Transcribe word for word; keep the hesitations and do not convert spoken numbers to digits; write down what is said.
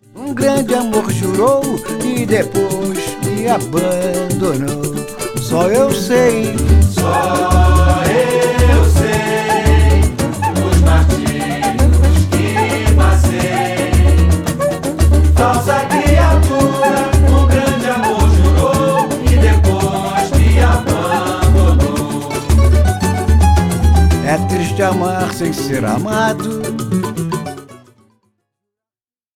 Um grande amor jurou e depois me abandonou. Só eu sei, só eu sei os martírios que passei. Falsa criatura, um grande amor jurou e depois me abandonou. É triste amar sem ser amado.